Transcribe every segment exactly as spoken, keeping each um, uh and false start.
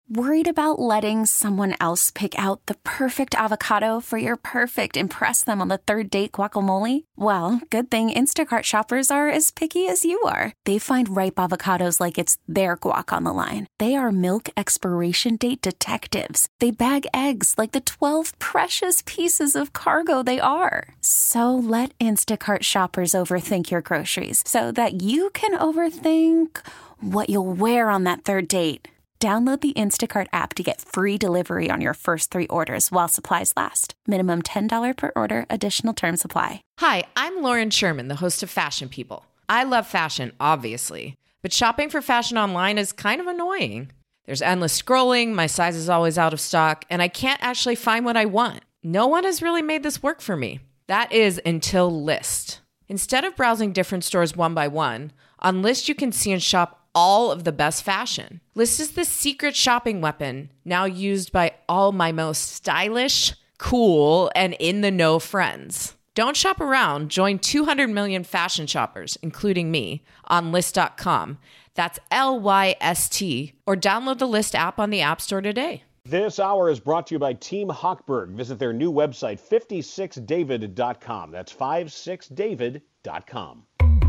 Worried about letting someone else pick out the perfect avocado for your perfect impress them on the third date guacamole? Well, good thing Instacart shoppers are as picky as you are. They find ripe avocados like it's their guac on the line. They are milk expiration date detectives. They bag eggs like the twelve precious pieces of cargo they are. So let Instacart shoppers overthink your groceries so that you can overthink what you'll wear on that third date. Download the Instacart app to get free delivery on your first three orders while supplies last. Minimum ten dollars per order. Additional terms apply. Hi, I'm Lauren Sherman, the host of Fashion People. I love fashion, obviously, but shopping for fashion online is kind of annoying. There's endless scrolling, my size is always out of stock, and I can't actually find what I want. No one has really made this work for me. That is until Lyst. Instead of browsing different stores one by one, on Lyst you can see and shop all of the best fashion. Lyst is the secret shopping weapon now used by all my most stylish, cool, and in-the-know friends. Don't shop around. Join two hundred million fashion shoppers, including me, on Lyst dot com. That's L Y S T. Or download the Lyst app on the App Store today. This hour is brought to you by Team Hochberg. Visit their new website, five six david dot com. That's five six david dot com.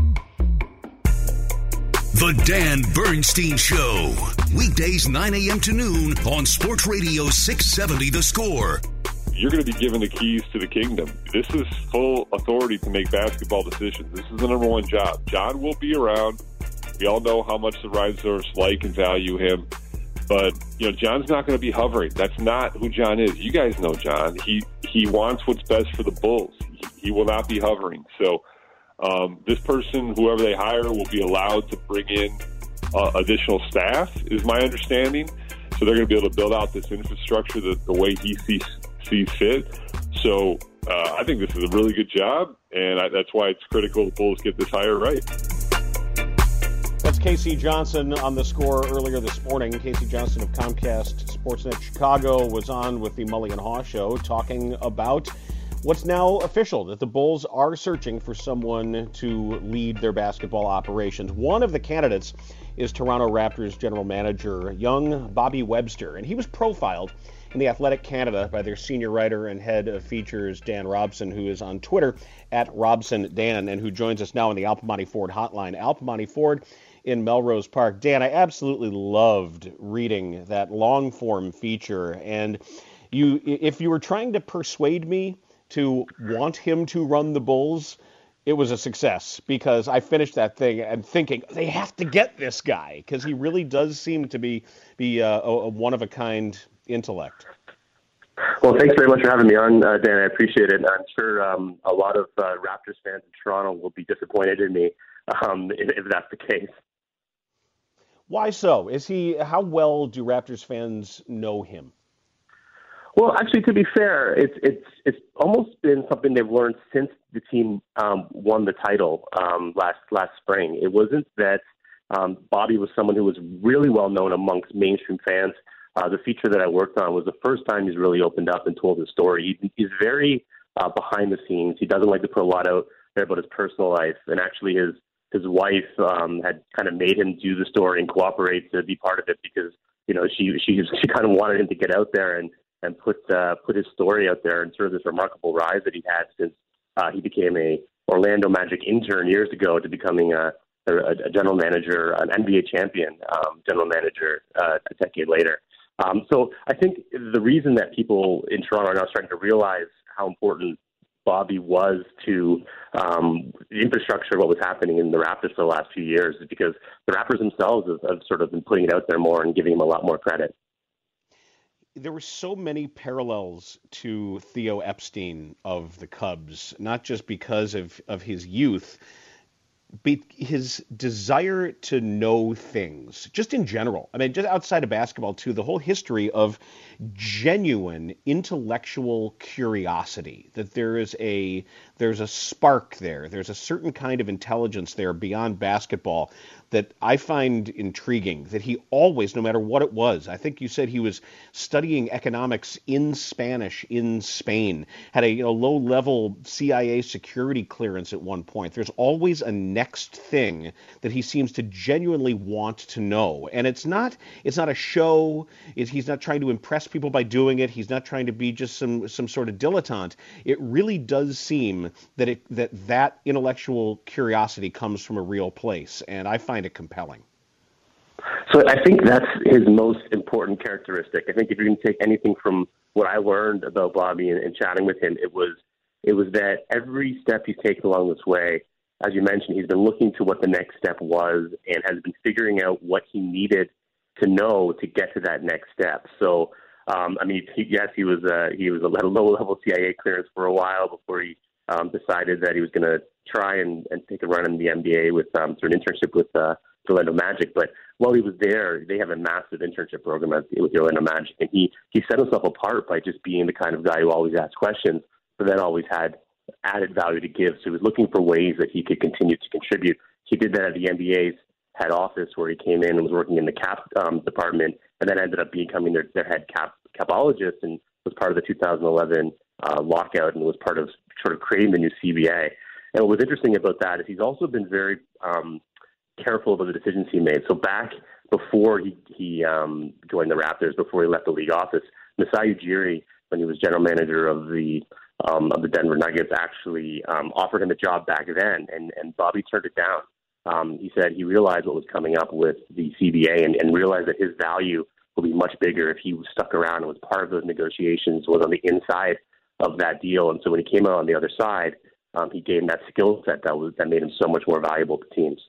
The Dan Bernstein Show. Weekdays nine a.m. to noon on Sports Radio six seventy The Score. You're going to be given the keys to the kingdom. This is full authority to make basketball decisions. This is the number one job. John will be around. We all know how much the Reinsdorfs like and value him. But, you know, John's not going to be hovering. That's not who John is. You guys know John. He he wants what's best for the Bulls. He, he will not be hovering. So um, this person, whoever they hire, will be allowed to bring in uh, additional staff, is my understanding. So they're going to be able to build out this infrastructure the, the way he sees, sees fit. So uh, I think this is a really good job, and I, that's why it's critical the Bulls get this hire right. That's Casey Johnson on The Score earlier this morning. Casey Johnson of Comcast Sportsnet Chicago was on with the Mully and Haw Show talking about what's now official, that the Bulls are searching for someone to lead their basketball operations. One of the candidates is Toronto Raptors general manager, young Bobby Webster, and he was profiled in The Athletic Canada by their senior writer and head of features, Dan Robson, who is on Twitter at RobsonDan, and who joins us now on the Al Piemonte Ford hotline. Al Piemonte Ford in Melrose Park. Dan, I absolutely loved reading that long-form feature, and you, if you were trying to persuade me to want him to run the Bulls, it was a success, because I finished that thing and thinking they have to get this guy, because he really does seem to be be uh, a, a one-of-a-kind intellect. Well, thanks very much for having me on, uh, Dan. I appreciate it. I'm sure um, a lot of uh, Raptors fans in Toronto will be disappointed in me um, if, if that's the case. Why so? Is he? How well do Raptors fans know him? Well, actually, to be fair, it's it's it's almost been something they've learned since the team um, won the title um, last last spring. It wasn't that um, Bobby was someone who was really well known amongst mainstream fans. Uh, the feature that I worked on was the first time he's really opened up and told his story. He, he's very uh, behind the scenes. He doesn't like to put a lot out there about his personal life, and actually his his wife um, had kind of made him do the story and cooperate to be part of it, because you know she she she kind of wanted him to get out there and and put uh, put his story out there, and sort of this remarkable rise that he had since uh, he became a Orlando Magic intern years ago to becoming a, a, a general manager, an N B A champion um, general manager uh, a decade later. Um, so I think the reason that people in Toronto are now starting to realize how important Bobby was to um, the infrastructure of what was happening in the Raptors for the last few years is because the Raptors themselves have, have sort of been putting it out there more and giving him a lot more credit. There were so many parallels to Theo Epstein of the Cubs, not just because of, of his youth, but his desire to know things, just in general. I mean, just outside of basketball, too, the whole history of genuine intellectual curiosity, that there is a there's a spark there. There's a certain kind of intelligence there beyond basketball that I find intriguing, that he always, no matter what it was, I think you said he was studying economics in Spanish in Spain, had a you know low-level C I A security clearance at one point. There's always a next thing that he seems to genuinely want to know. And it's not it's not a show. It's, he's not trying to impress people by doing it. He's not trying to be just some some sort of dilettante. It really does seem that it that that intellectual curiosity comes from a real place, and I find it compelling. So I think that's his most important characteristic. I think if you can take anything from what I learned about Bobby and, and chatting with him, it was it was that every step he's taken along this way, as you mentioned, he's been looking to what the next step was and has been figuring out what he needed to know to get to that next step. So, um, I mean, he, yes, he was uh, he was at a low-level C I A clearance for a while before he um, decided that he was going to try and, and take a run in the N B A with um, through an internship with uh, the Orlando Magic. But while he was there, they have a massive internship program at, with the Orlando Magic, and he he set himself apart by just being the kind of guy who always asked questions, but then always had added value to give. So he was looking for ways that he could continue to contribute. He did that at the N B A's head office, where he came in and was working in the cap um, department, and then ended up becoming their, their head cap capologist, and was part of the two thousand eleven uh, lockout, and was part of sort of creating the new C B A. And what was interesting about that is he's also been very um, careful about the decisions he made. So back before he, he um, joined the Raptors, before he left the league office, Masai Ujiri, when he was general manager of the um, of the Denver Nuggets, actually um, offered him a job back then, and, and Bobby turned it down. Um, he said he realized what was coming up with the C B A and, and realized that his value will be much bigger if he was stuck around and was part of those negotiations, was on the inside of that deal. And so when he came out on the other side, um, he gained that skill set that was that made him so much more valuable to teams.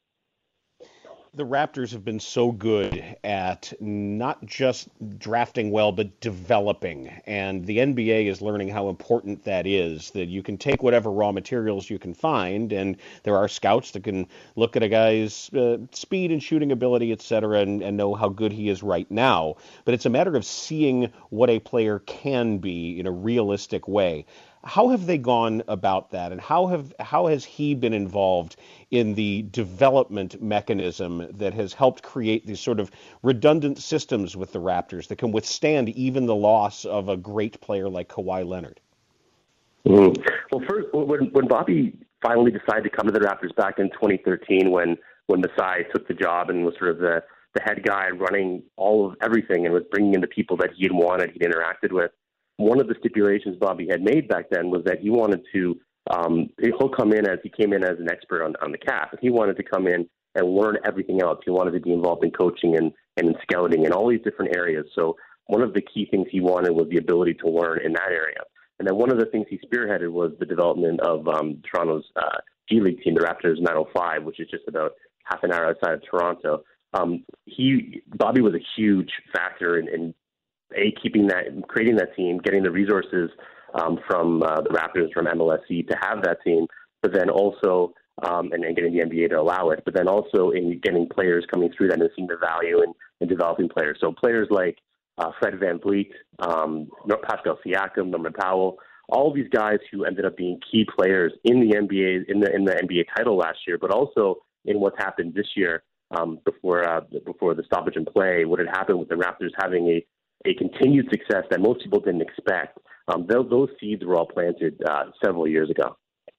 The Raptors have been so good at not just drafting well, but developing. And the N B A is learning how important that is, that you can take whatever raw materials you can find, and there are scouts that can look at a guy's uh, speed and shooting ability, et cetera, and, and know how good he is right now. But it's a matter of seeing what a player can be in a realistic way. How have they gone about that, and how have how has he been involved in the development mechanism that has helped create these sort of redundant systems with the Raptors that can withstand even the loss of a great player like Kawhi Leonard? Mm-hmm. Well, first, when when Bobby finally decided to come to the Raptors back in twenty thirteen, when when Masai took the job and was sort of the the head guy running all of everything and was bringing in the people that he had wanted, he'd interacted with. One of the stipulations Bobby had made back then was that he wanted to, um, he'll come in as, he came in as an expert on, on the cap. He wanted to come in and learn everything else. He wanted to be involved in coaching and, and in scouting and all these different areas. So one of the key things he wanted was the ability to learn in that area. And then one of the things he spearheaded was the development of um, Toronto's uh, G League team, the Raptors nine oh five, which is just about half an hour outside of Toronto. Um, he, Bobby was a huge factor in, in A, keeping that, creating that team, getting the resources um, from uh, the Raptors, from M L S C to have that team, but then also, um, and, and getting the N B A to allow it, but then also in getting players coming through that and seeing the value in, in developing players. So players like uh, Fred VanVleet, um, Pascal Siakam, Norman Powell, all these guys who ended up being key players in the N B A, in the in the N B A title last year, but also in what's happened this year um, before uh, before the stoppage in play. What had happened with the Raptors having a a continued success that most people didn't expect. Um, those, those seeds were all planted uh, several years ago.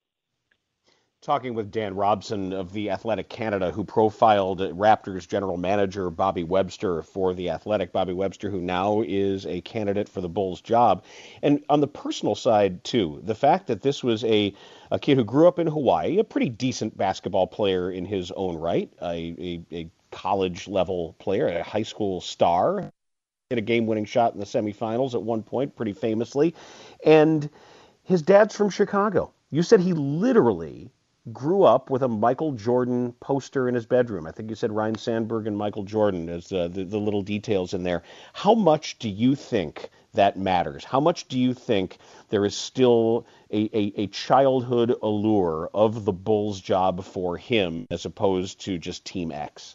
Talking with Dan Robson of The Athletic Canada, who profiled Raptors general manager Bobby Webster for The Athletic. Bobby Webster, who now is a candidate for the Bulls job. And on the personal side, too, the fact that this was a, a kid who grew up in Hawaii, a pretty decent basketball player in his own right, a, a, a college-level player, a high school star, hit a game-winning shot in the semifinals at one point, pretty famously. And his dad's from Chicago. You said he literally grew up with a Michael Jordan poster in his bedroom. I think you said Ryne Sandberg and Michael Jordan as uh, the, the little details in there. How much do you think that matters? How much do you think there is still a, a, a childhood allure of the Bulls job for him as opposed to just Team X?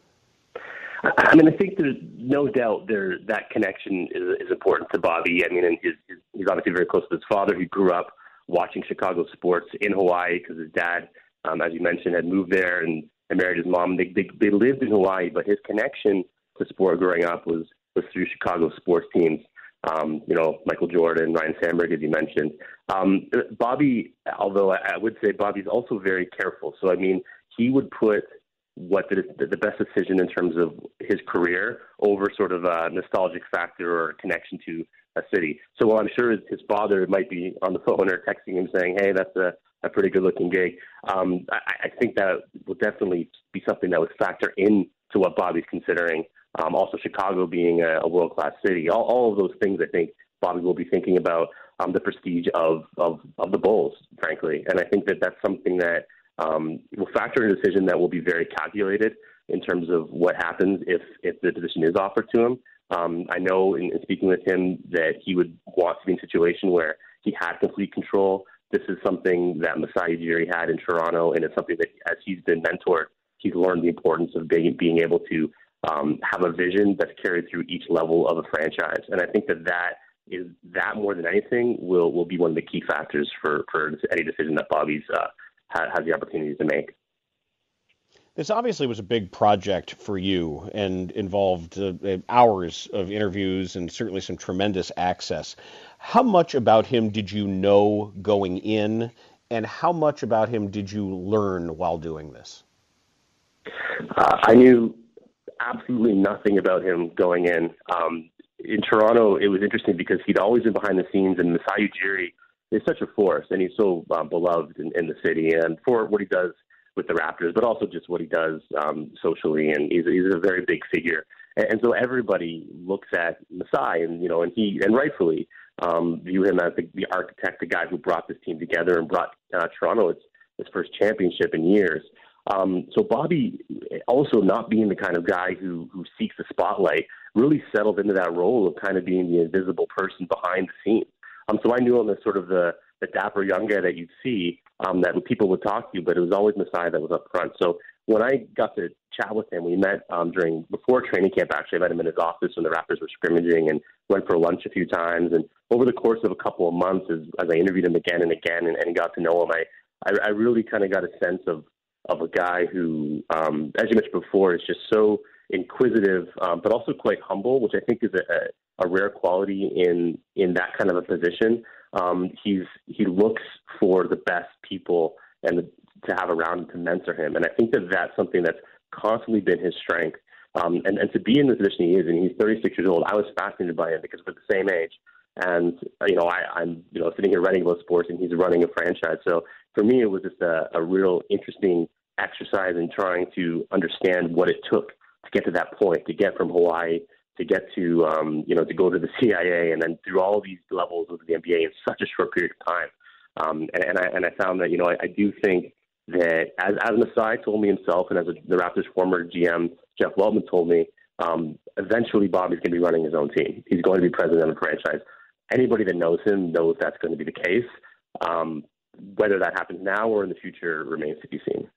I mean, I think there's no doubt there that connection is, is important to Bobby. I mean, and his, his, he's obviously very close to his father. He grew up watching Chicago sports in Hawaii because his dad, um, as you mentioned, had moved there and and married his mom. They, they they lived in Hawaii, but his connection to sport growing up was was through Chicago sports teams. Um, you know, Michael Jordan, Ryan Sandberg, as you mentioned. Um, Bobby, although I, I would say Bobby's also very careful. So I mean, he would put what the, the best decision in terms of his career over sort of a nostalgic factor or connection to a city. So while I'm sure his, his father might be on the phone or texting him saying, hey, that's a, a pretty good looking gig, um, I, I think that will definitely be something that would factor in to what Bobby's considering. Um, also, Chicago being a, a world-class city, all, all of those things I think Bobby will be thinking about, um, the prestige of, of, of the Bulls, frankly. And I think that that's something that Um, will factor in a decision that will be very calculated in terms of what happens if, if the position is offered to him. Um, I know in, in speaking with him that he would want to be in a situation where he had complete control. This is something that Masai Ujiri had in Toronto, and it's something that as he's been mentored, he's learned the importance of being, being able to um, have a vision that's carried through each level of a franchise. And I think that that is that more than anything will, will be one of the key factors for, for any decision that Bobby's uh, has the opportunity to make. This obviously was a big project for you and involved uh, hours of interviews and certainly some tremendous access. How much about him did you know going in, and how much about him did you learn while doing this? Uh, I knew absolutely nothing about him going in. Um, in Toronto, it was interesting because he'd always been behind the scenes, and Masai Ujiri is such a force, and he's so um, beloved in, in the city, and for what he does with the Raptors, but also just what he does um, socially, and he's, he's a very big figure. And, and so everybody looks at Masai, and you know, and he, and rightfully, um, view him as the, the architect, the guy who brought this team together and brought uh, Toronto its its first championship in years. Um, so Bobby, also not being the kind of guy who who seeks the spotlight, really settled into that role of kind of being the invisible person behind the scenes. Um, so I knew him as sort of the, the dapper young guy that you'd see, um, that people would talk to, but it was always Masai that was up front. So when I got to chat with him, we met um, during before training camp. Actually, I met him in his office when the Raptors were scrimmaging, and went for lunch a few times. And over the course of a couple of months, as, as I interviewed him again and again, and, and got to know him, I I, I really kind of got a sense of of a guy who, um, as you mentioned before, is just so inquisitive, um, but also quite humble, which I think is a, a rare quality in in that kind of a position. Um, he's he looks for the best people and the, to have around him to mentor him, and I think that that's something that's constantly been his strength. Um, and, and to be in the position he is, and he's thirty-six years old, I was fascinated by him because we're the same age. And, you know, I, I'm, you know, sitting here writing about sports, and he's running a franchise. So for me, it was just a, a real interesting exercise in trying to understand what it took to get to that point, to get from Hawaii, to get to, um, you know, to go to the C I A, and then through all these levels of the N B A in such a short period of time. Um, and, and I and I found that, you know, I, I do think that as, as Masai told me himself, and as a, the Raptors' former G M, Jeff Weltman, told me, um, eventually Bobby's going to be running his own team. He's going to be president of the franchise. Anybody that knows him knows that's going to be the case. Um, whether that happens now or in the future remains to be seen.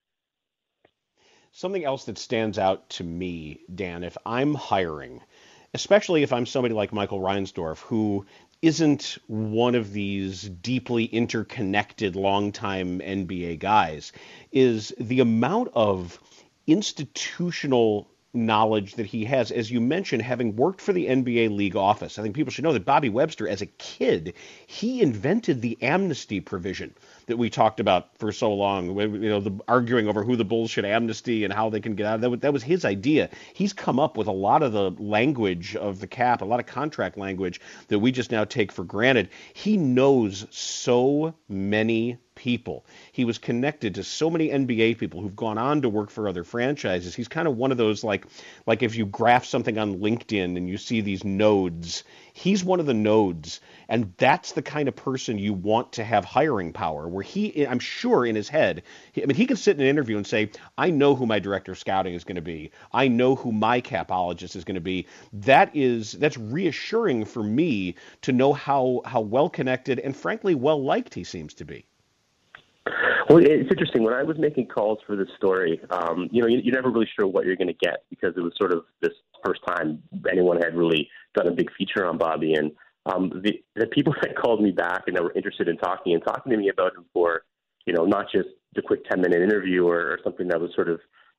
Something else that stands out to me, Dan, if I'm hiring, especially if I'm somebody like Michael Reinsdorf, who isn't one of these deeply interconnected longtime N B A guys, is the amount of institutional knowledge that he has. As you mentioned, having worked for the N B A league office, I think people should know that Bobby Webster, as a kid, he invented the amnesty provision that we talked about for so long, you know, the arguing over who the Bulls should amnesty and how they can get out of that. That was his idea. He's come up with a lot of the language of the cap, a lot of contract language that we just now take for granted. He knows so many people. He was connected to so many N B A people who've gone on to work for other franchises. He's kind of one of those, like, like if you graph something on LinkedIn and you see these nodes, he's one of the nodes. And that's the kind of person you want to have hiring power, where he, I'm sure in his head, I mean, he can sit in an interview and say, I know who my director of scouting is going to be. I know who my capologist is going to be. That is, that's reassuring for me to know how, how well connected and frankly well liked he seems to be. Well, it's interesting. When I was making calls for this story, um, you know, you, you're never really sure what you're going to get, because it was sort of this first time anyone had really done a big feature on Bobby. And um, the, the people that called me back and that were interested in talking and talking to me about him for, you know, not just the quick ten minute interview or, or something that was sort of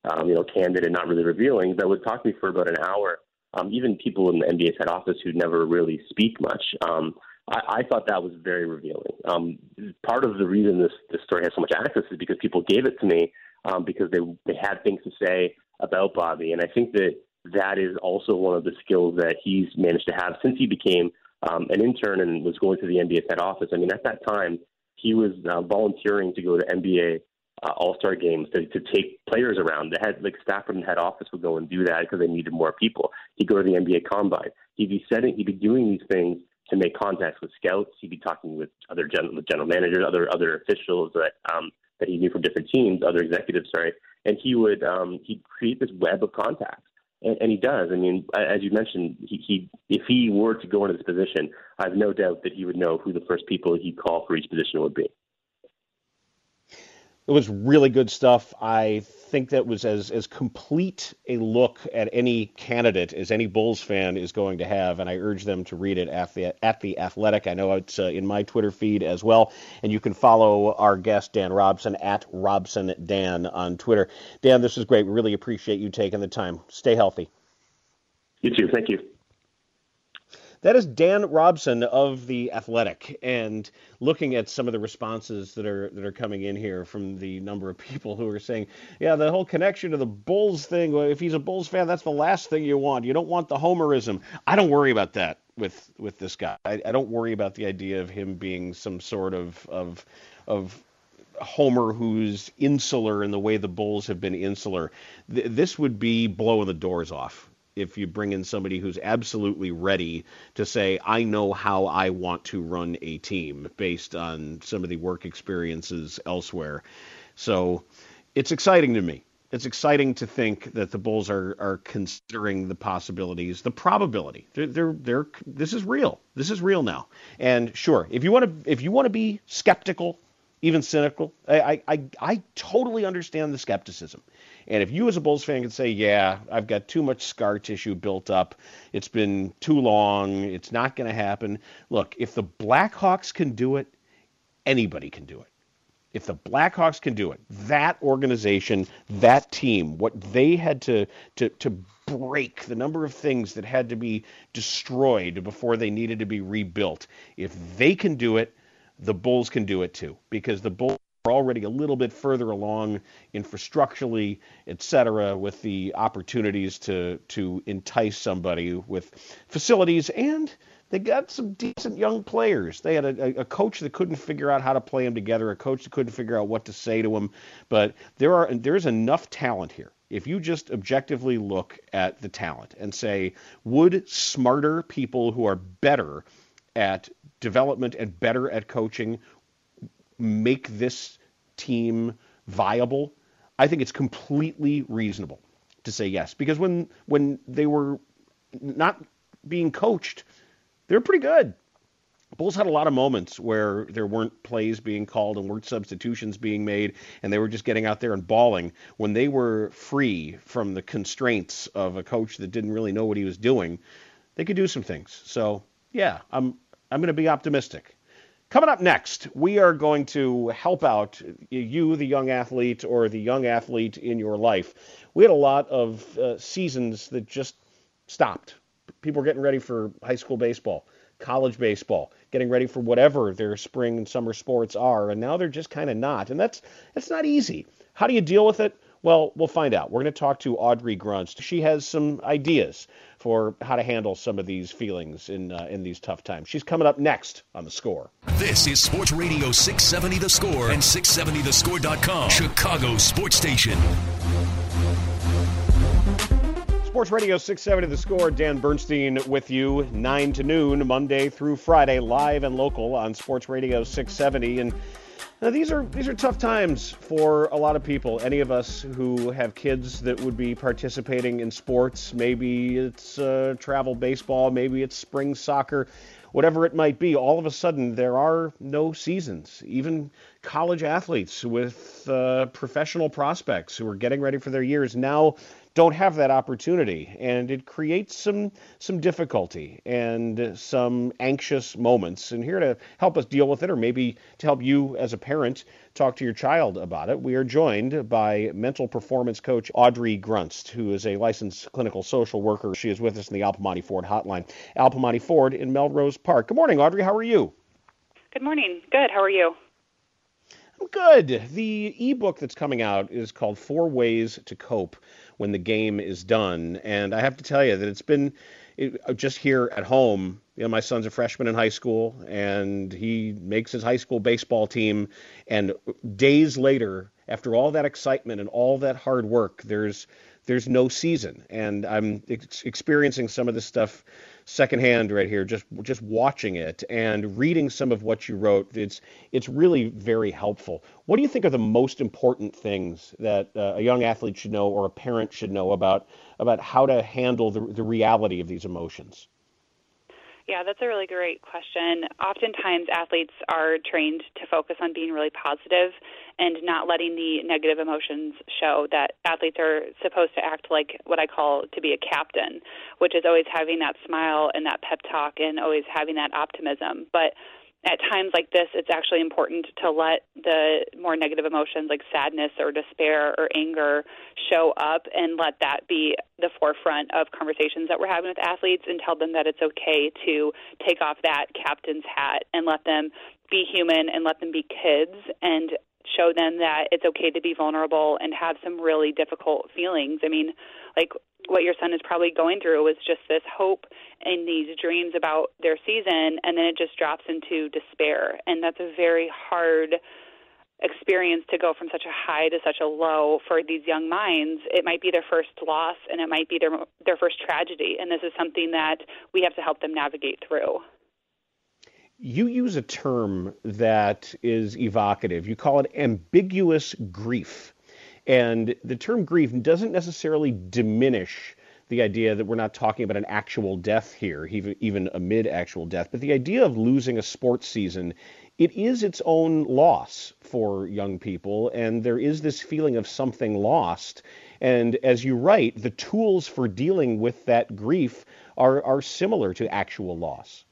um, you know, candid and not really revealing, but would talk to me for about an hour. Um, even people in the N B A's head office who never really speak much. Um, I, I thought that was very revealing. Um, part of the reason this, this story has so much access is because people gave it to me um, because they they had things to say about Bobby. And I think that that is also one of the skills that he's managed to have since he became um, an intern and was going to the N B A's head office. I mean, at that time, he was uh, volunteering to go to N B A uh, All-Star games to, to take players around. The head, like staff from the head office would go and do that because they needed more people. He'd go to the N B A Combine. He'd be setting, he'd be doing these things to make contacts with scouts. He'd be talking with other general, with general managers, other other officials that um, that he knew from different teams, other executives, sorry. And he would um, he'd create this web of contacts, and, and he does. I mean, as you mentioned, he, he if he were to go into this position, I have no doubt that he would know who the first people he'd call for each position would be. It was really good stuff. I think that was as, as complete a look at any candidate as any Bulls fan is going to have, and I urge them to read it at the, at the Athletic. I know it's uh, in my Twitter feed as well, and you can follow our guest, Dan Robson, at RobsonDan on Twitter. Dan, this is great. We really appreciate you taking the time. Stay healthy. You too. Thank you. That is Dan Robson of The Athletic, and looking at some of the responses that are that are coming in here from the number of people who are saying, yeah, the whole connection to the Bulls thing, if he's a Bulls fan, that's the last thing you want. You don't want the homerism. I don't worry about that with with this guy. I, I don't worry about the idea of him being some sort of of of homer who's insular in the way the Bulls have been insular. Th- this would be blowing the doors off if you bring in somebody who's absolutely ready to say, I know how I want to run a team based on some of the work experiences elsewhere. So it's exciting to me. It's exciting to think that the Bulls are are considering the possibilities, the probability. They're, they're, they're, this is real. This is real now. And sure, if you want to, if you want to be skeptical, even cynical, I, I, I totally understand the skepticism. And if you as a Bulls fan can say, yeah, I've got too much scar tissue built up, it's been too long, it's not going to happen. Look, if the Blackhawks can do it, anybody can do it. If the Blackhawks can do it, that organization, that team, what they had to, to, to break, the number of things that had to be destroyed before they needed to be rebuilt, if they can do it, the Bulls can do it too, because the Bulls are already a little bit further along infrastructurally, et cetera, with the opportunities to to entice somebody with facilities, and they got some decent young players. They had a, a coach that couldn't figure out how to play them together, a coach that couldn't figure out what to say to them, but there are there's enough talent here. If you just objectively look at the talent and say, would smarter people who are better at development and better at coaching make this team viable? I think it's completely reasonable to say yes, because when when they were not being coached, they were pretty good. Bulls had a lot of moments where there weren't plays being called and weren't substitutions being made, and they were just getting out there and balling. When they were free from the constraints of a coach that didn't really know what he was doing, they could do some things. So yeah, I'm I'm going to be optimistic. Coming up next, we are going to help out you, the young athlete, or the young athlete in your life. We had a lot of uh, seasons that just stopped. People were getting ready for high school baseball, college baseball, getting ready for whatever their spring and summer sports are, and now they're just kind of not. And that's that's not easy. How do you deal with it? Well, we'll find out. We're going to talk to Audrey Grunst. She has some ideas for how to handle some of these feelings in uh, in these tough times. She's coming up next on The Score. This is Sports Radio six seventy The Score and six seventy the score dot com, Chicago's sports station. Sports Radio six seventy The Score. Dan Bernstein with you, nine to noon, Monday through Friday, live and local on Sports Radio six seventy. And now, these are these are tough times for a lot of people. Any of us who have kids that would be participating in sports, maybe it's uh, travel baseball, maybe it's spring soccer, whatever it might be. All of a sudden, there are no seasons. Even college athletes with uh, professional prospects who are getting ready for their years now don't have that opportunity, and it creates some some difficulty and some anxious moments. And here to help us deal with it, or maybe to help you as a parent talk to your child about it, we are joined by mental performance coach Audrey Grunst, who is a licensed clinical social worker. She is with us in the Al Piemonte Ford hotline. Al Piemonte Ford in Melrose Park. Good morning, Audrey. How are you? Good morning. Good. How are you? I'm good. The ebook that's coming out is called Four Ways to Cope When the Game is Done. And I have to tell you that it's been it, just here at home. You know, my son's a freshman in high school, and he makes his high school baseball team. And days later, after all that excitement and all that hard work, there's there's no season. And I'm ex- experiencing some of this stuff secondhand right here, just just watching it and reading some of what you wrote. It's it's really very helpful. What do you think are the most important things that uh, a young athlete should know, or a parent should know about about how to handle the, the reality of these emotions? Yeah, that's a really great question. Oftentimes, athletes are trained to focus on being really positive and not letting the negative emotions show. That athletes are supposed to act like what I call to be a captain, which is always having that smile and that pep talk and always having that optimism. But at times like this, it's actually important to let the more negative emotions like sadness or despair or anger show up and let that be the forefront of conversations that we're having with athletes, and tell them that it's okay to take off that captain's hat and let them be human and let them be kids, and show them that it's okay to be vulnerable and have some really difficult feelings. I mean, like what your son is probably going through is just this hope and these dreams about their season, and then it just drops into despair. And that's a very hard experience to go from such a high to such a low for these young minds. It might be their first loss, and it might be their their first tragedy, and this is something that we have to help them navigate through. You use a term that is evocative. You call it ambiguous grief. And the term grief doesn't necessarily diminish the idea that we're not talking about an actual death here, even, even amid actual death. But the idea of losing a sports season, it is its own loss for young people. And there is this feeling of something lost. And as you write, the tools for dealing with that grief are, are similar to actual loss.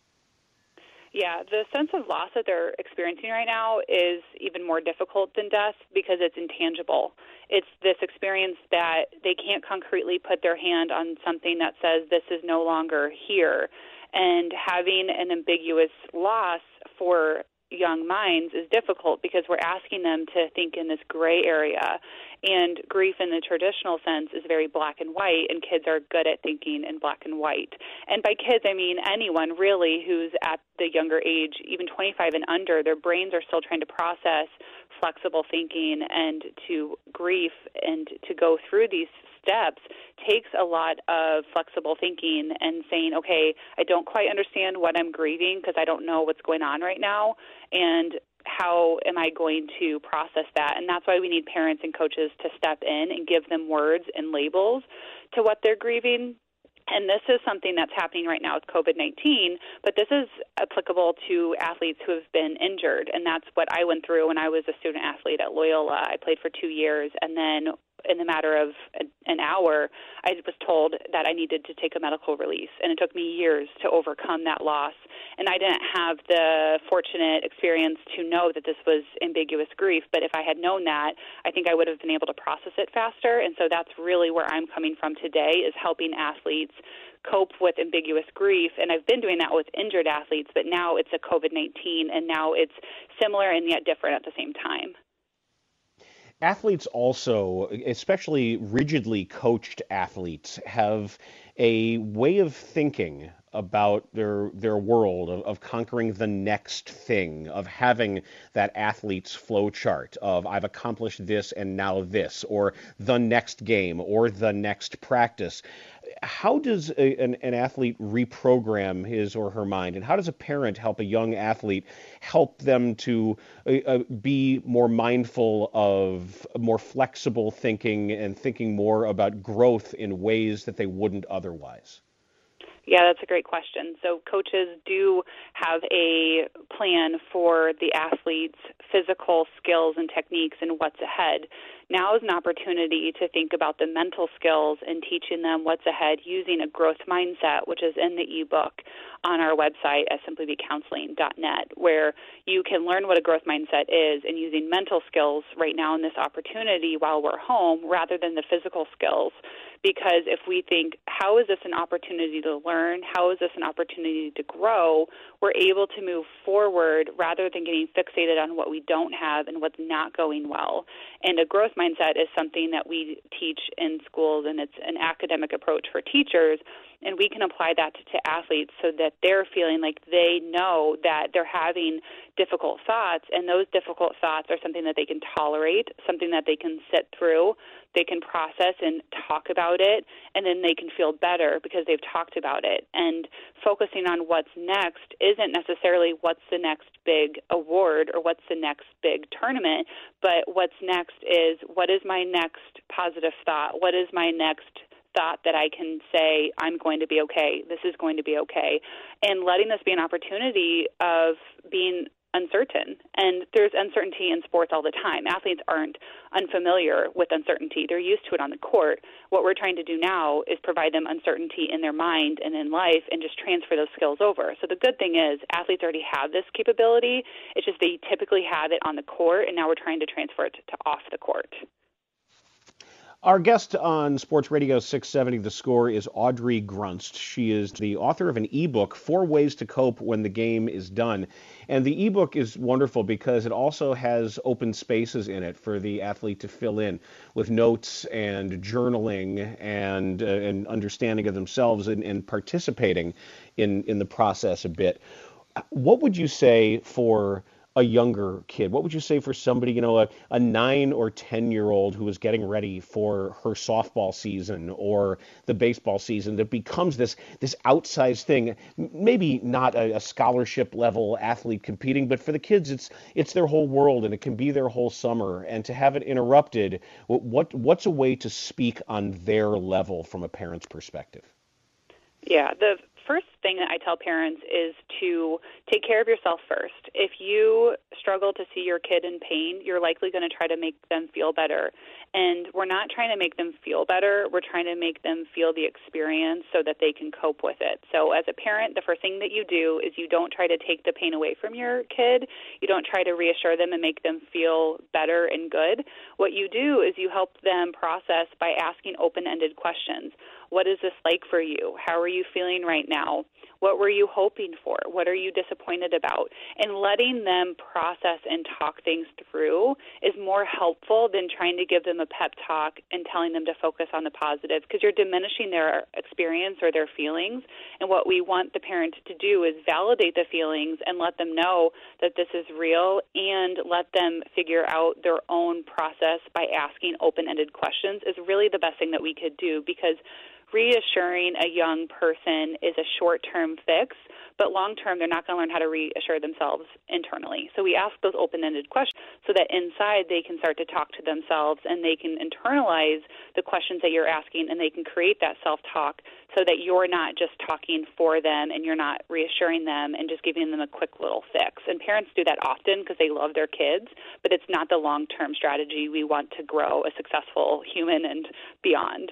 Yeah, the sense of loss that they're experiencing right now is even more difficult than death because it's intangible. It's this experience that they can't concretely put their hand on something that says this is no longer here. And having an ambiguous loss for young minds is difficult because we're asking them to think in this gray area. And grief in the traditional sense is very black and white, and kids are good at thinking in black and white. And by kids, I mean anyone really who's at the younger age, even twenty-five and under, their brains are still trying to process flexible thinking, and to grief and to go through these steps takes a lot of flexible thinking and saying, okay, I don't quite understand what I'm grieving because I don't know what's going on right now, and how am I going to process that? And that's why we need parents and coaches to step in and give them words and labels to what they're grieving. And this is something that's happening right now with covid nineteen, but this is applicable to athletes who have been injured. And that's what I went through when I was a student athlete at Loyola. I played for two years, and then in the matter of an hour, I was told that I needed to take a medical release. And it took me years to overcome that loss. And I didn't have the fortunate experience to know that this was ambiguous grief. But if I had known that, I think I would have been able to process it faster. And so that's really where I'm coming from today, is helping athletes cope with ambiguous grief. And I've been doing that with injured athletes, but now it's a covid nineteen, and now it's similar and yet different at the same time. Athletes also, especially rigidly coached athletes, have a way of thinking about their their world, of, of conquering the next thing, of having that athlete's flow chart of I've accomplished this and now this, or the next game, or the next practice. How does a, an, an athlete reprogram his or her mind, and how does a parent help a young athlete help them to uh, uh, be more mindful of more flexible thinking and thinking more about growth in ways that they wouldn't otherwise? Yeah, that's a great question. So coaches do have a plan for the athletes' physical skills and techniques and what's ahead. Now is an opportunity to think about the mental skills and teaching them what's ahead using a growth mindset, which is in the ebook on our website at simply be counseling dot net, where you can learn what a growth mindset is and using mental skills right now in this opportunity while we're home rather than the physical skills. Because if we think, how is this an opportunity to learn? How is this an opportunity to grow? We're able to move forward rather than getting fixated on what we don't have and what's not going well. And a growth mindset is something that we teach in schools, and it's an academic approach for teachers. And we can apply that to, to athletes so that they're feeling like they know that they're having difficult thoughts, and those difficult thoughts are something that they can tolerate, something that they can sit through, they can process and talk about it, and then they can feel better because they've talked about it. And focusing on what's next isn't necessarily what's the next big award or what's the next big tournament, but what's next is what is my next positive thought? What is my next thought that I can say, I'm going to be okay, this is going to be okay, and letting this be an opportunity of being uncertain. And there's uncertainty in sports all the time. Athletes aren't unfamiliar with uncertainty. They're used to it on the court. What we're trying to do now is provide them uncertainty in their mind and in life and just transfer those skills over. So the good thing is athletes already have this capability. It's just they typically have it on the court, and now we're trying to transfer it to off the court. Our guest on Sports Radio six seventy The Score is Audrey Grunst. She is the author of an ebook, Four Ways to Cope When the Game is Done. And the ebook is wonderful because it also has open spaces in it for the athlete to fill in with notes and journaling and uh, and understanding of themselves and, and participating in, in the process a bit. What would you say for a younger kid? What would you say for somebody, you know, a, a nine or ten year old who is getting ready for her softball season or the baseball season that becomes this this outsized thing, maybe not a, a scholarship level athlete competing, but for the kids, it's it's their whole world and it can be their whole summer. And to have it interrupted, what what's a way to speak on their level from a parent's perspective? Yeah, the first thing that I tell parents is to take care of yourself first. If you struggle to see your kid in pain, you're likely going to try to make them feel better. And we're not trying to make them feel better. We're trying to make them feel the experience so that they can cope with it. So as a parent, the first thing that you do is you don't try to take the pain away from your kid. You don't try to reassure them and make them feel better and good. What you do is you help them process by asking open-ended questions. What is this like for you? How are you feeling right now? What were you hoping for? What are you disappointed about? And letting them process and talk things through is more helpful than trying to give them a pep talk and telling them to focus on the positive, because you're diminishing their experience or their feelings. And what we want the parent to do is validate the feelings and let them know that this is real and let them figure out their own process by asking open-ended questions is really the best thing that we could do, because reassuring a young person is a short-term fix, but long-term they're not going to learn how to reassure themselves internally. So we ask those open-ended questions so that inside they can start to talk to themselves and they can internalize the questions that you're asking, and they can create that self-talk so that you're not just talking for them and you're not reassuring them and just giving them a quick little fix. And parents do that often because they love their kids, but it's not the long-term strategy. We want to grow a successful human and beyond.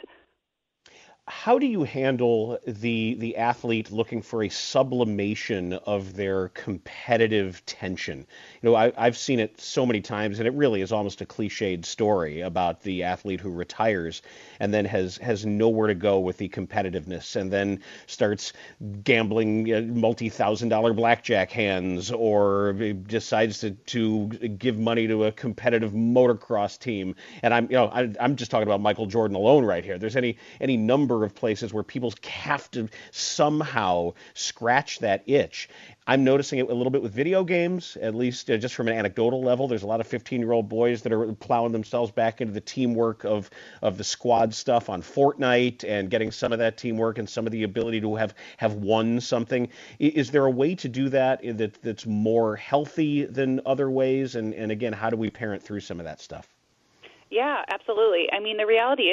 How do you handle the the athlete looking for a sublimation of their competitive tension? You know, I, I've seen it so many times, and it really is almost a cliched story about the athlete who retires and then has has nowhere to go with the competitiveness, and then starts gambling uh, multi-thousand dollar blackjack hands, or decides to, to give money to a competitive motocross team. And I'm you know I, I'm just talking about Michael Jordan alone right here. There's any any number of places where people have to somehow scratch that itch. I'm noticing it a little bit with video games, at least uh, just from an anecdotal level. There's a lot of fifteen-year-old boys that are plowing themselves back into the teamwork of, of the squad stuff on Fortnite and getting some of that teamwork and some of the ability to have, have won something. Is there a way to do that that that's more healthy than other ways? And, and again, how do we parent through some of that stuff? Yeah, absolutely. I mean, the reality is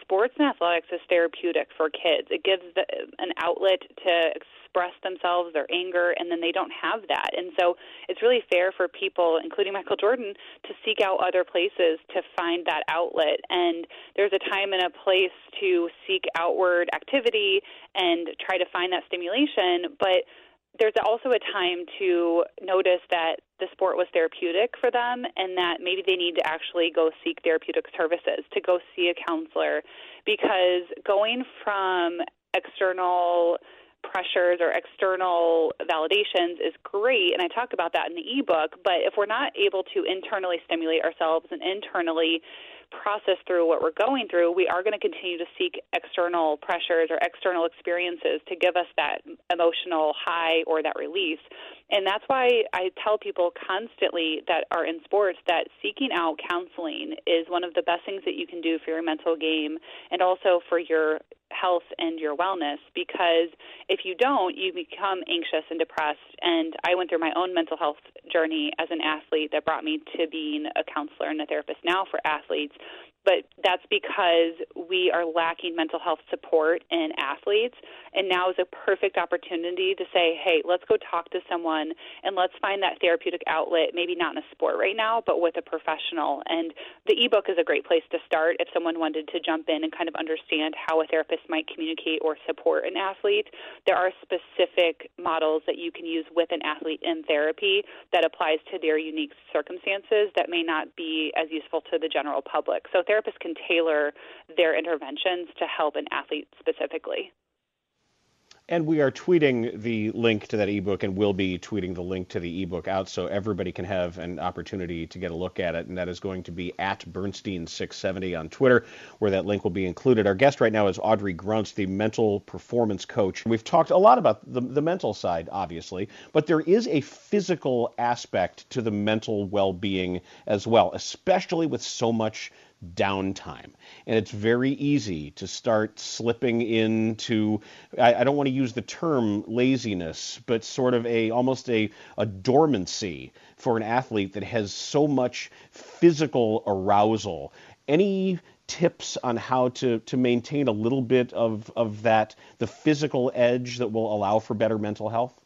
sports and athletics is therapeutic for kids. It gives the, an outlet to express themselves, their anger, and then they don't have that. And so it's really fair for people, including Michael Jordan, to seek out other places to find that outlet. And there's a time and a place to seek outward activity and try to find that stimulation, but there's also a time to notice that the sport was therapeutic for them and that maybe they need to actually go seek therapeutic services, to go see a counselor, because going from external pressures or external validations is great, and I talk about that in the ebook, but if we're not able to internally stimulate ourselves and internally process through what we're going through, we are going to continue to seek external pressures or external experiences to give us that emotional high or that release. And that's why I tell people constantly that are in sports that seeking out counseling is one of the best things that you can do for your mental game and also for your health and your wellness, because if you don't, you become anxious and depressed. And I went through my own mental health journey as an athlete that brought me to being a counselor and a therapist now for athletes. But that's because we are lacking mental health support in athletes, and now is a perfect opportunity to say, hey, let's go talk to someone and let's find that therapeutic outlet, maybe not in a sport right now, but with a professional. And the ebook is a great place to start if someone wanted to jump in and kind of understand how a therapist might communicate or support an athlete. There are specific models that you can use with an athlete in therapy that applies to their unique circumstances that may not be as useful to the general public. So therapists can tailor their interventions to help an athlete specifically. And we are tweeting the link to that ebook, and will be tweeting the link to the ebook out so everybody can have an opportunity to get a look at it. And that is going to be at Bernstein six seventy on Twitter, where that link will be included. Our guest right now is Audrey Gruntz, the mental performance coach. We've talked a lot about the, the mental side, obviously, but there is a physical aspect to the mental well-being as well, especially with so much downtime. And it's very easy to start slipping into, I, I don't want to use the term laziness, but sort of a almost a, a dormancy for an athlete that has so much physical arousal. Any tips on how to, to maintain a little bit of, of that, the physical edge that will allow for better mental health?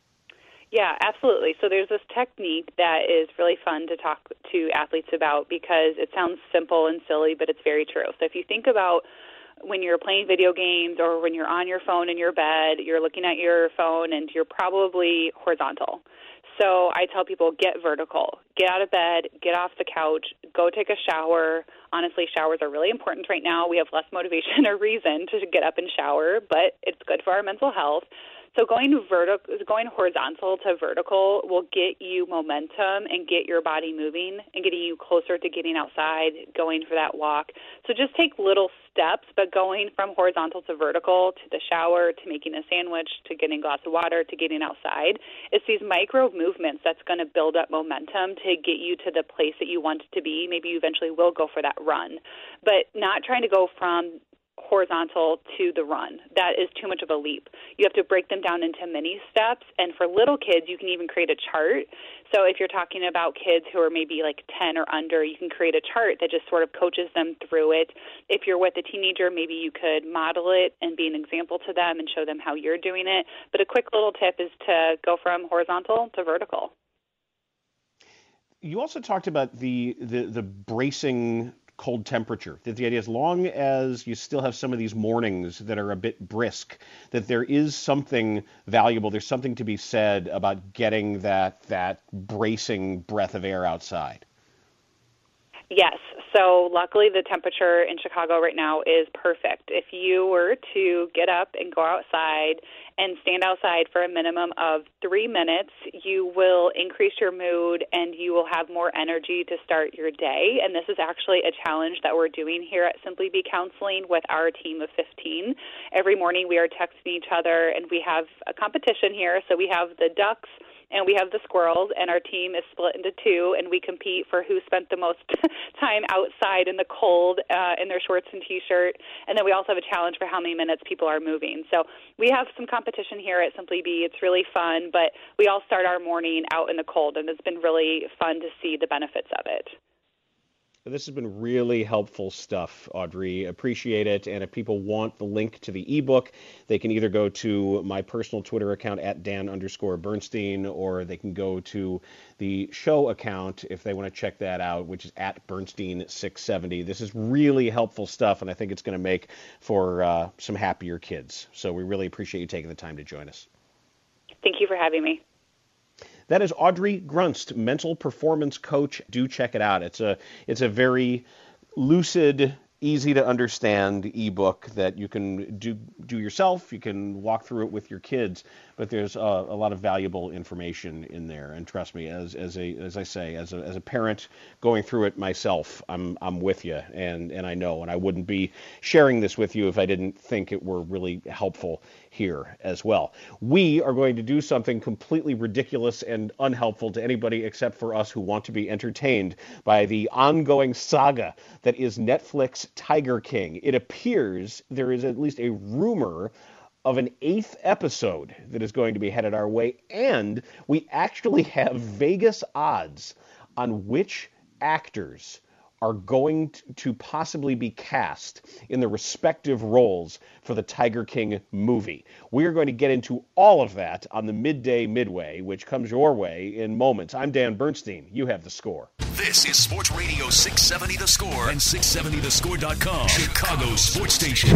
Yeah, absolutely. So there's this technique that is really fun to talk to athletes about because it sounds simple and silly, but it's very true. So if you think about when you're playing video games or when you're on your phone in your bed, you're looking at your phone and you're probably horizontal. So I tell people, get vertical. Get out of bed, get off the couch, go take a shower. Honestly, showers are really important right now. We have less motivation or reason to get up and shower, but it's good for our mental health. So going vertical, going horizontal to vertical will get you momentum and get your body moving and getting you closer to getting outside, going for that walk. So just take little steps, but going from horizontal to vertical, to the shower, to making a sandwich, to getting a glass of water, to getting outside. It's these micro movements that's going to build up momentum to get you to the place that you want to be. Maybe you eventually will go for that run, but not trying to go from horizontal to the run. That is too much of a leap. You have to break them down into mini steps. And for little kids, you can even create a chart. So if you're talking about kids who are maybe like ten or under, you can create a chart that just sort of coaches them through it. If you're with a teenager, maybe you could model it and be an example to them and show them how you're doing it. But a quick little tip is to go from horizontal to vertical. You also talked about the the, the bracing cold temperature, that the idea, as long as you still have some of these mornings that are a bit brisk, that there is something valuable, there's something to be said about getting that that bracing breath of air outside. Yes. So luckily the temperature in Chicago right now is perfect. If you were to get up and go outside and stand outside for a minimum of three minutes, you will increase your mood and you will have more energy to start your day. And this is actually a challenge that we're doing here at Simply Be Counseling with our team of fifteen. Every morning we are texting each other and we have a competition here. So we have the ducks and we have the squirrels, and our team is split into two, and we compete for who spent the most time outside in the cold uh, in their shorts and T-shirt. And then we also have a challenge for how many minutes people are moving. So we have some competition here at Simply Be. It's really fun, but we all start our morning out in the cold, and it's been really fun to see the benefits of it. But this has been really helpful stuff, Audrey. Appreciate it. And if people want the link to the ebook, they can either go to my personal Twitter account at Dan underscore Bernstein, or they can go to the show account if they want to check that out, which is at Bernstein six seventy. This is really helpful stuff, and I think it's going to make for uh, some happier kids. So we really appreciate you taking the time to join us. Thank you for having me. That is Audrey Grunst, mental performance coach. Do check it out. It's a it's a very lucid, easy to understand ebook that you can do do yourself. You can walk through it with your kids, but there's a, a lot of valuable information in there. And trust me, as as a as I say, as a as a parent going through it myself, I'm I'm with you, and and I know, and I wouldn't be sharing this with you if I didn't think it were really helpful here as well. We are going to do something completely ridiculous and unhelpful to anybody except for us who want to be entertained by the ongoing saga that is Netflix Tiger King. It appears there is at least a rumor of an eighth episode that is going to be headed our way, and we actually have Vegas odds on which actors are going to possibly be cast in the respective roles for the Tiger King movie. We are going to get into all of that on the Midday Midway, which comes your way in moments. I'm Dan Bernstein. You have the score. This is Sports Radio six seventy The Score and six seventy the score dot com, Chicago's sports station.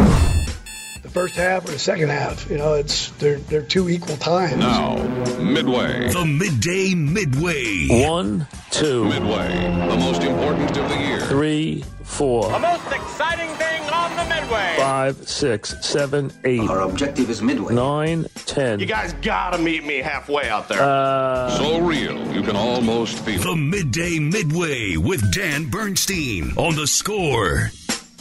The first half or the second half, you know, it's they're they're two equal times. Now, Midway. The Midday Midway. One, two. Midway, the most important of the year. Three, four. The most exciting thing on the Midway. Five, six, seven, eight. Our objective is Midway. Nine, ten. You guys gotta meet me halfway out there. Uh, so real, you can almost feel it. The Midday Midway with Dan Bernstein on The Score.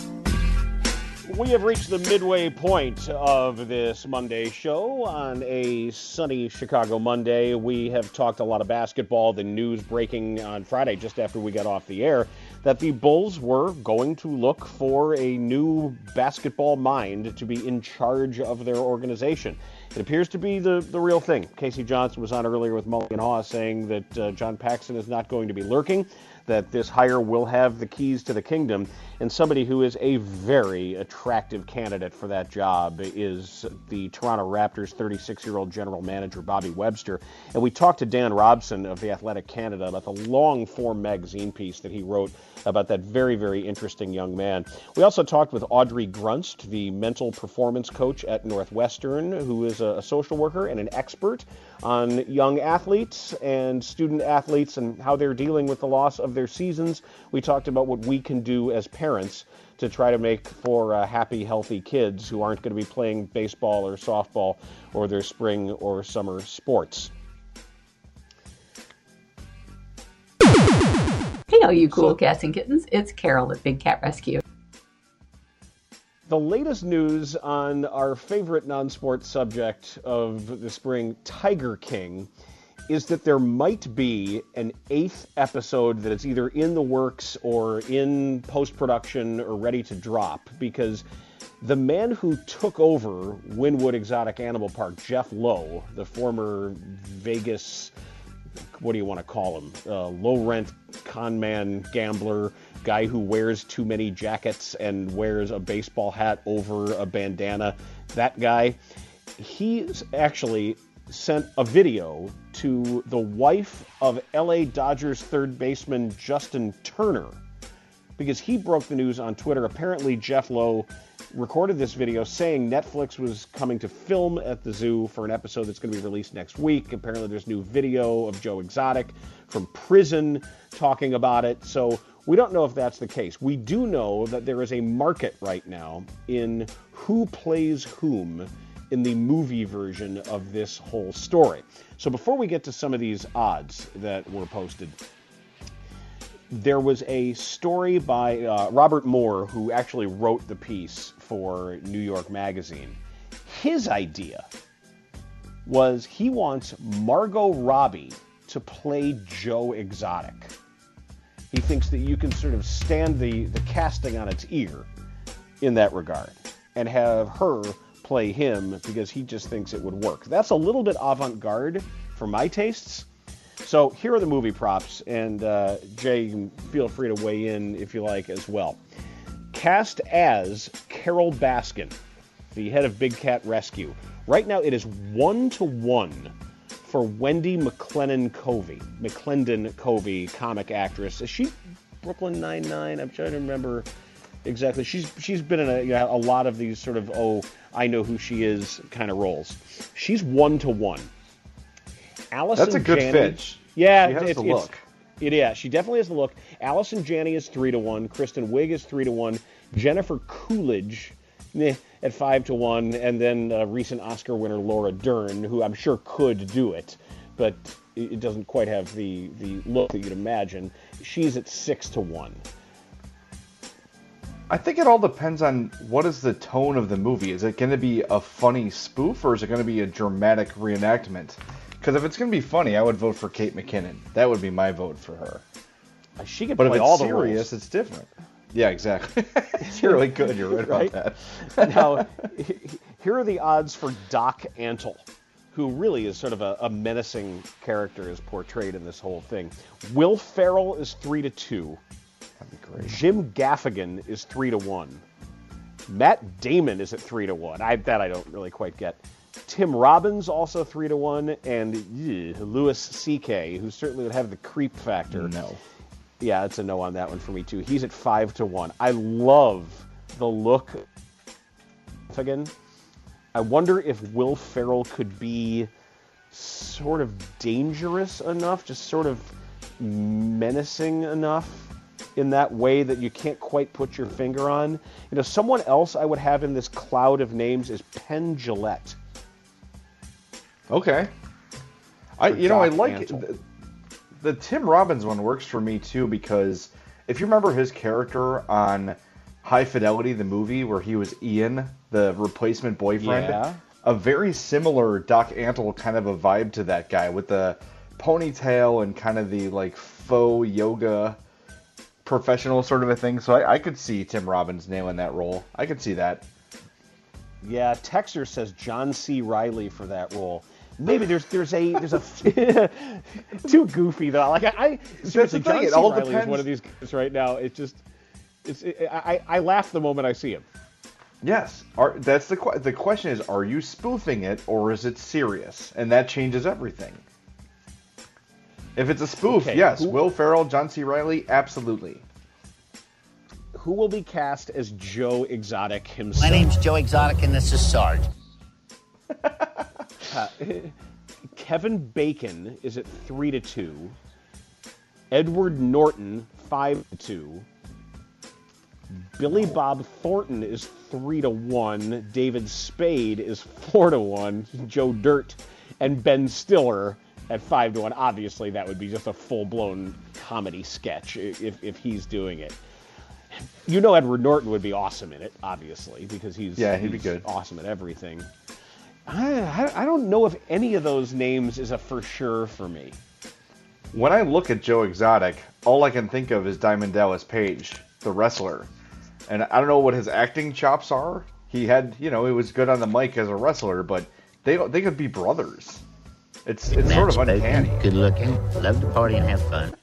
We have reached the midway point of this Monday show. On a sunny Chicago Monday, we have talked a lot of basketball. The news breaking on Friday, just after we got off the air, that the Bulls were going to look for a new basketball mind to be in charge of their organization. It appears to be the, the real thing. Casey Johnson was on earlier with Mully and Haw saying that uh, John Paxson is not going to be lurking, that this hire will have the keys to the kingdom, and somebody who is a very attractive candidate for that job is the Toronto Raptors thirty-six-year-old general manager Bobby Webster. And we talked to Dan Robson of The Athletic Canada about the long-form magazine piece that he wrote about that very, very interesting young man. We also talked with Audrey Grunst, the mental performance coach at Northwestern, who is a social worker and an expert on young athletes and student athletes and how they're dealing with the loss of their seasons. We talked about what we can do as parents to try to make for uh, happy, healthy kids who aren't going to be playing baseball or softball or their spring or summer sports. Hey, all you cool so, cats and kittens. It's Carol at Big Cat Rescue. The latest news on our favorite non-sport subject of the spring, Tiger King, is that there might be an eighth episode that is either in the works or in post-production or ready to drop, because the man who took over Wynwood Exotic Animal Park, Jeff Lowe, the former Vegas, what do you want to call him, uh, low-rent con man gambler, guy who wears too many jackets and wears a baseball hat over a bandana, that guy, he's actually sent a video to the wife of L A Dodgers third baseman Justin Turner, because he broke the news on Twitter. Apparently Jeff Lowe recorded this video saying Netflix was coming to film at the zoo for an episode that's going to be released next week. Apparently there's new video of Joe Exotic from prison talking about it. So we don't know if that's the case. We do know that there is a market right now in who plays whom in the movie version of this whole story. So before we get to some of these odds that were posted, there was a story by uh, Robert Moore, who actually wrote the piece for New York Magazine. His idea was he wants Margot Robbie to play Joe Exotic. He thinks that you can sort of stand the, the casting on its ear in that regard and have her play him because he just thinks it would work. That's a little bit avant-garde for my tastes, So here are the movie props, and uh, Jay, you can feel free to weigh in if you like as well. Cast as Carol Baskin, the head of Big Cat Rescue. Right now it is one to one for Wendy McClendon Covey. McClendon Covey, comic actress. Is she Brooklyn Nine-Nine? I'm trying to remember exactly. She's she's been in a, you know, a lot of these sort of, oh, I know who she is kind of roles. She's one to one. Allison That's a good Janney, fit. Yeah, she has it's, the look. It's, it is. She definitely has the look. Allison Janney is three to one. Kristen Wiig is three to one. Jennifer Coolidge, meh, at five to one, and then uh, recent Oscar winner Laura Dern, who I'm sure could do it, but it doesn't quite have the the look that you'd imagine. She's at six to one. I think it all depends on what is the tone of the movie. Is it going to be a funny spoof, or is it going to be a dramatic reenactment? Because if it's going to be funny, I would vote for Kate McKinnon. That would be my vote for her. She could but play if it's all the serious, roles. It's different. Yeah, exactly. You're really good. You're right, right? about that. Now, here are the odds for Doc Antle, who really is sort of a, a menacing character as portrayed in this whole thing. Will Ferrell is three to two. That'd be great. Jim Gaffigan is three to one. Matt Damon is at three to one. I that I don't really quite get. Tim Robbins also three to one, and ugh, Louis C K, who certainly would have the creep factor. No. Yeah, it's a no on that one for me too. He's at five to one. I love the look. Again, I wonder if Will Ferrell could be sort of dangerous enough, just sort of menacing enough in that way that you can't quite put your finger on. You know, someone else I would have in this cloud of names is Penn Jillette. Okay. I you know I Doc like Antle. the, the Tim Robbins one works for me too, because if you remember his character on High Fidelity, the movie where he was Ian, the replacement boyfriend, Yeah. a very similar Doc Antle kind of a vibe to that guy with the ponytail and kind of the like faux yoga professional sort of a thing. So I, I could see Tim Robbins nailing that role. I could see that. Yeah, Texer says John C. Reilly for that role. Maybe there's there's a there's a too goofy though. Like I, I seriously, the thing, John it C. all Reilly is depends. one of these guys right now. It's just it's it, I I laugh the moment I see him. Yes, are, that's the que- the question is: are you spoofing it or is it serious? And that changes everything. If it's a spoof, Okay, yes, who- Will Ferrell, John C. Reilly, absolutely. Who will be cast as Joe Exotic himself? My name's Joe Exotic, and this is Sarge. Uh, Kevin Bacon is at three to two. Edward Norton five to two. Billy Bob Thornton is three to one. David Spade is four to one. Joe Dirt and Ben Stiller at five to one. Obviously, that would be just a full-blown comedy sketch if if he's doing it. You know, Edward Norton would be awesome in it, obviously, because he's Yeah, he'd be he's good. awesome at everything. I, I I don't know if any of those names is a for sure for me. When I look at Joe Exotic, all I can think of is Diamond Dallas Page, the wrestler. And I don't know what his acting chops are. He had, you know, he was good on the mic as a wrestler, but they they could be brothers. It's it's sort of uncanny. Good looking, love to party and have fun.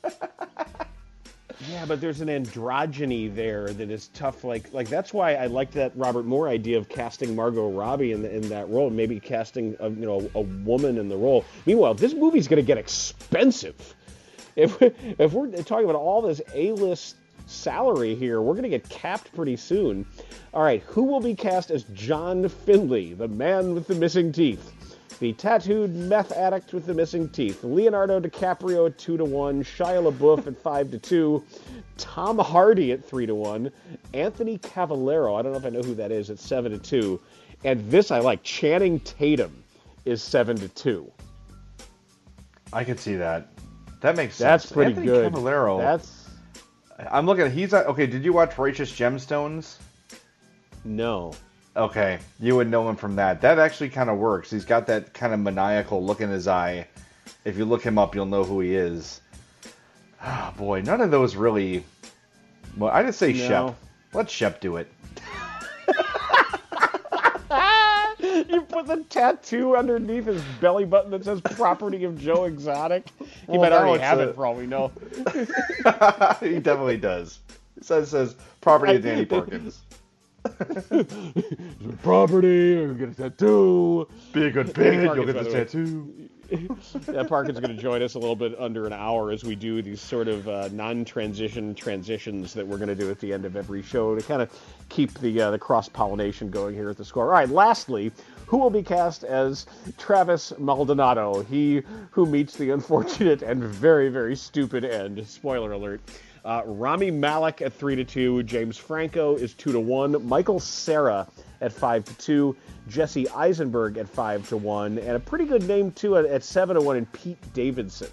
Yeah, but there's an androgyny there that is tough. Like, like that's why I liked that Robert Moore idea of casting Margot Robbie in the, in that role, maybe casting a, you know a woman in the role. Meanwhile, this movie's going to get expensive. If we, if we're talking about all this A-list salary here, we're going to get capped pretty soon. All right, who will be cast as John Finley, the man with the missing teeth? The tattooed meth addict with the missing teeth. Leonardo DiCaprio at two to one. Shia LaBeouf at five to two. Tom Hardy at three to one. Anthony Cavallero, I don't know if I know who that is, at seven to two. And this I like. Channing Tatum is seven to two. I could see that. That makes sense. That's pretty Anthony good. Cavallero. That's I'm looking at, he's, okay, did you watch Righteous Gemstones? no. Okay, you would know him from that. That actually kind of works. He's got that kind of maniacal look in his eye. If you look him up, you'll know who he is. Oh, boy, none of those really... Well, I just say No. Shep. Let Shep do it. You put the tattoo underneath his belly button that says "Property of Joe Exotic." He Well, might now already it's have a- it for all we know. He definitely does. It says, it says "Property of Danny Parkins." Property, or get a tattoo. Be a good Danny pig, Parkins, you'll get by the the way. tattoo. Yeah, Parkin's going to join us a little bit under an hour as we do these sort of uh, non-transition transitions that we're going to do at the end of every show to kind of keep the uh, the cross-pollination going here at the Score. All right, lastly, who will be cast as Travis Maldonado, he who meets the unfortunate and very, very stupid end? Spoiler alert. Uh, Rami Malek at three to two, James Franco is two to one, Michael Cera at five to two, Jesse Eisenberg at five to one, and a pretty good name too at, at seven to one, and Pete Davidson.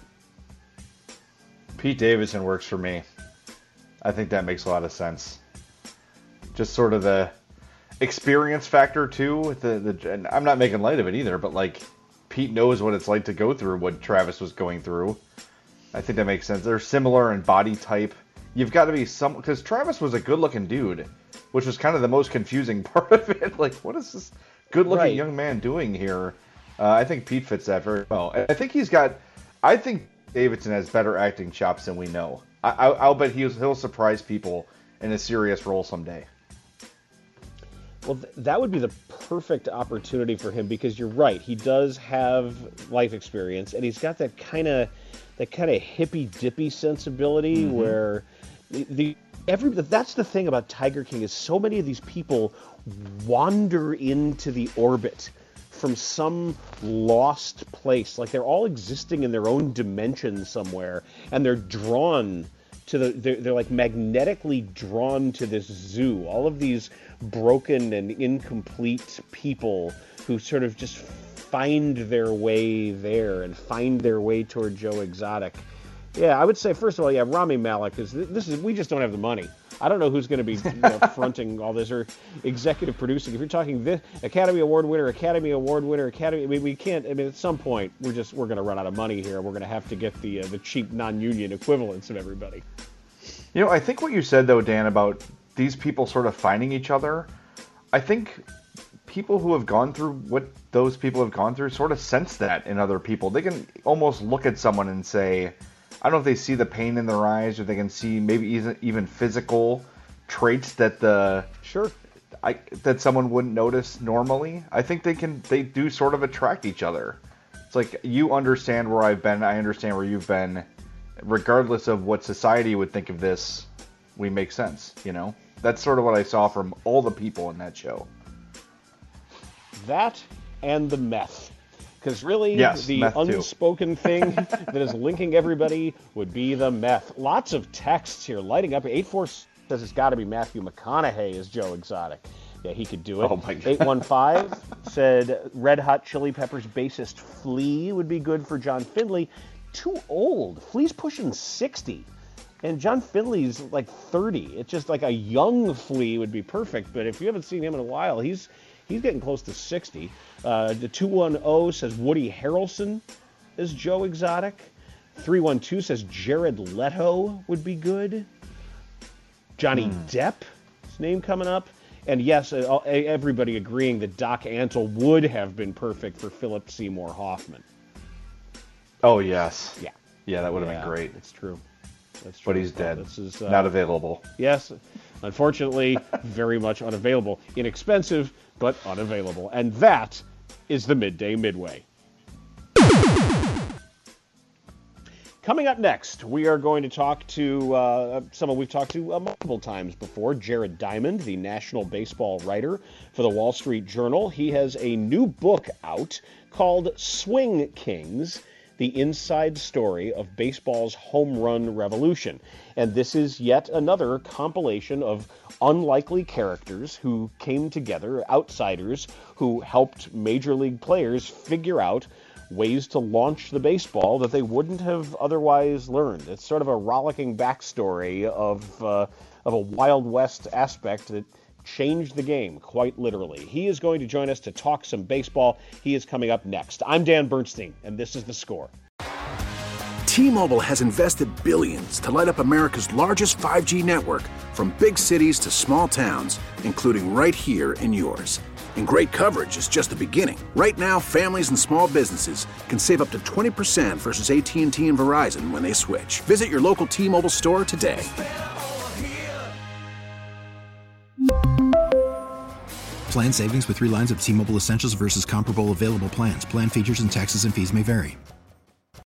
Pete Davidson works for me. I think that makes a lot of sense. Just sort of the experience factor too. With the, the and I'm not making light of it either, but like Pete knows what it's like to go through what Travis was going through. I think that makes sense. They're similar in body type. You've got to be some because Travis was a good-looking dude, which was kind of the most confusing part of it. Like, what is this good-looking Right. young man doing here? Uh, I think Pete fits that very well. And I think he's got. I think Davidson has better acting chops than we know. I, I, I'll bet he'll he'll surprise people in a serious role someday. Well, th- that would be the perfect opportunity for him because you're right. He does have life experience, and he's got that kind of that kind of hippy dippy sensibility Mm-hmm. where the, the every that's the thing about Tiger King is so many of these people wander into the orbit from some lost place, like they're all existing in their own dimension somewhere, and they're drawn to the they're, they're like magnetically drawn to this zoo. All of these broken and incomplete people who sort of just find their way there and find their way toward Joe Exotic. Yeah, I would say first of all, yeah, Rami Malek is this is we just don't have the money. I don't know who's going to be you know, fronting all this or executive producing. If you're talking this Academy Award winner, Academy Award winner, Academy, I mean, we can't. I mean, at some point, we're just we're going to run out of money here. We're going to have to get the uh, the cheap non-union equivalents of everybody. You know, I think what you said though, Dan, about these people sort of finding each other, I think people who have gone through what those people have gone through sort of sense that in other people. They can almost look at someone and say, I don't know if they see the pain in their eyes or they can see maybe even, even physical traits that the sure I, that someone wouldn't notice normally. I think they can they do sort of attract each other. It's like you understand where I've been, I understand where you've been. Regardless of what society would think of this, we make sense, you know? That's sort of what I saw from all the people in that show. That and the meth. Because really, yes, the meth too. unspoken thing that is linking everybody would be the meth. Lots of texts here lighting up. eight four says it's got to be Matthew McConaughey as Joe Exotic. Yeah, he could do it. Oh my God. eight one five said Red Hot Chili Peppers bassist Flea would be good for John Finley. Too old. Flea's pushing sixty. And John Finley's like thirty. It's just like a young Flea would be perfect. But if you haven't seen him in a while, he's he's getting close to sixty. Uh, the two one zero says Woody Harrelson is Joe Exotic. three one two says Jared Leto would be good. Johnny Hmm. Depp, his name coming up. And yes, uh, everybody agreeing that Doc Antle would have been perfect for Philip Seymour Hoffman. Oh, yes. Yeah. Yeah, that would have Yeah, been great. That's true. That's true. But he's Well, dead. This is, uh, Not available. Yes. Unfortunately, very much unavailable. Inexpensive, but unavailable. And that is the Midday Midway. Coming up next, we are going to talk to uh, someone we've talked to uh, multiple times before, Jared Diamond, the national baseball writer for the Wall Street Journal. He has a new book out called Swing Kings, the inside story of baseball's home run revolution. And this is yet another compilation of unlikely characters who came together, outsiders, who helped major league players figure out ways to launch the baseball that they wouldn't have otherwise learned. It's sort of a rollicking backstory of uh, of a Wild West aspect that changed the game, quite literally. He is going to join us to talk some baseball. He is coming up next. I'm Dan Bernstein, and this is The Score. T-Mobile has invested billions to light up America's largest five G network, from big cities to small towns, including right here in yours. And great coverage is just the beginning. Right now, families and small businesses can save up to twenty percent versus A T and T and Verizon when they switch. Visit your local T-Mobile store today. Plan savings with three lines of T-Mobile Essentials versus comparable available plans. Plan features and taxes and fees may vary.